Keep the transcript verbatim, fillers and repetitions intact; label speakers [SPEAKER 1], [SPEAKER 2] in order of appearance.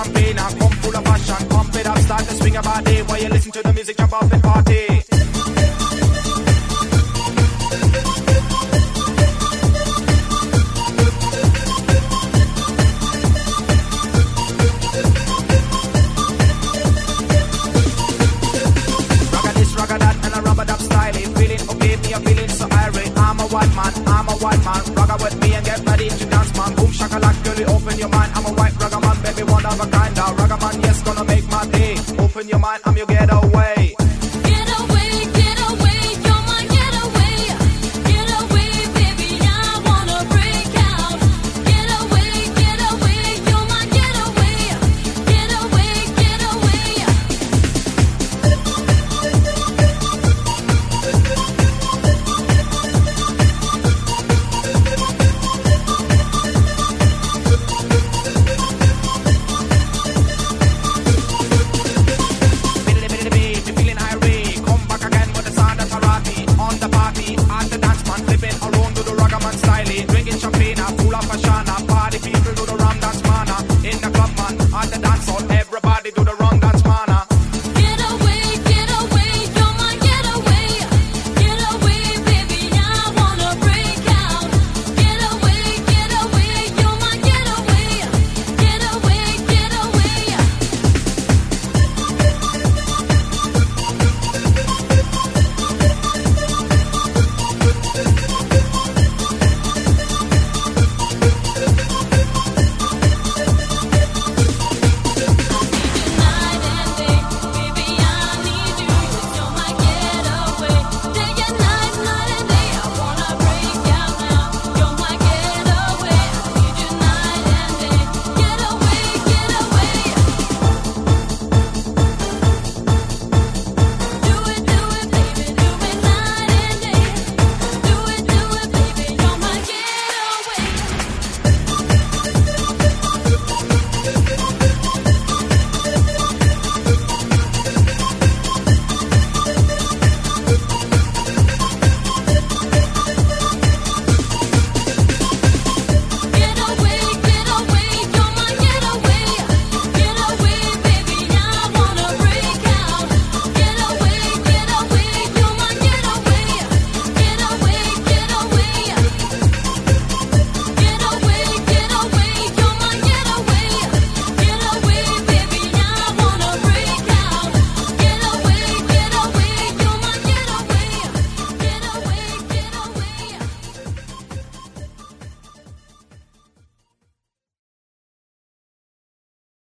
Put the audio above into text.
[SPEAKER 1] champagne and come full of passion. Pump it up, start to swing your body while you listen to the music, jump off and party. White man, I'm a white man. Ragga with me and get ready to dance, man. Boom shakalak, girlie, open your mind. I'm a white ragga man, baby, one of a kind. Now ragga man, yes, gonna make my day. Open your mind, I'm your girl.